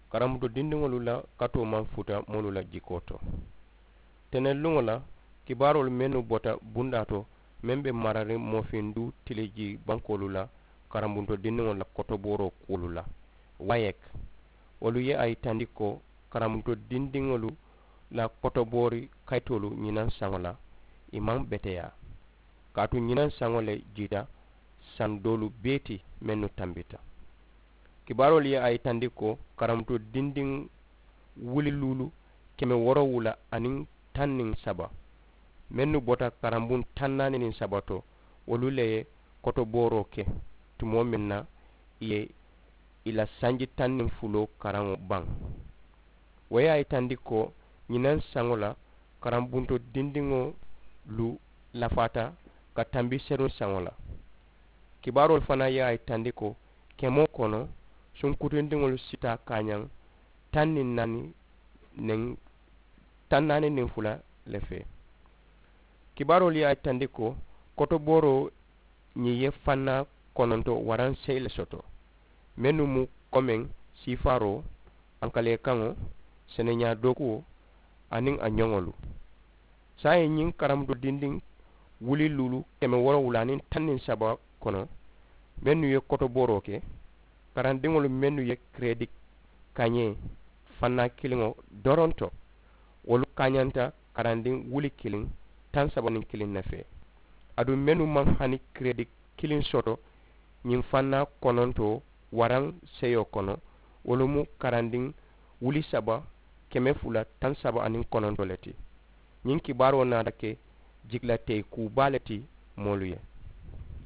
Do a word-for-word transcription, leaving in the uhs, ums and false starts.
karamuto dindiŋolu la kato maŋ futa molu la jikoo to. Teneŋ luŋo la kibaarolu mennu bota bunda to meŋ be marariŋ moofindu tiliji bankoolu la karambuto dindiŋolu la kotobooroo kuolu la wayek wolu ye a yitandi ko karamuto dindiŋolu la kotoboori kayitoolu ñinaŋ saŋo la i maŋ beteya kaatu ñinaŋ saŋo le jiita san doolu beeti mennu tambita. Kibaarolu ye a yitandi ko karamuto dindiŋ wuli luulu keme woro wula aniŋ taŋ niŋ saba mennu bota karambun taŋ naani niŋ saba to wolu le ye kotobooroo ke tumoo miŋ na i ye i la sanji taŋ niŋ fuloo karaŋo baŋ. Wo ye a yitandi ko ñinaŋ saŋo la karambunto dindiŋolu lafaata ka tambi seruŋ saŋo la. Kibaarolu fanaŋ ye a yitandi ko kemoo kono sunkutundiŋolu sita kaañaŋ taŋ niŋ naani niŋ taŋ naani niŋ fula le fee. Kibaarolu ye a yitandi ko kotobooroo ñiŋ ye fannaa kononto waraŋ seyi le soto mennu mu komeŋ siifaaroo, ankaleekaŋo, seneñaa dookuwo aniŋ a ñoŋolu. Saayiŋ ñiŋ karamuto dindiŋ wuli luulu keme woro wula aniŋ taŋ niŋ saba kono mennu ye kotobooroo ke, karandiŋolu mennu ye kireedi kañee fannaa kiliŋo doronto wolu kaañanta karandiŋ wuli kiliŋ taŋ saba niŋ kiliŋ ne fee. Aduŋ mennu maŋ hani kireedi kiliŋ soto ñiŋ fannaa kononto waraŋ seyo kono wolu mu karandiŋ wuli saba keme fula taŋ saba aniŋ kononto le ti. Ñiŋ kibaaroo naata ke jigilatee kuubaa le ti moolu ye.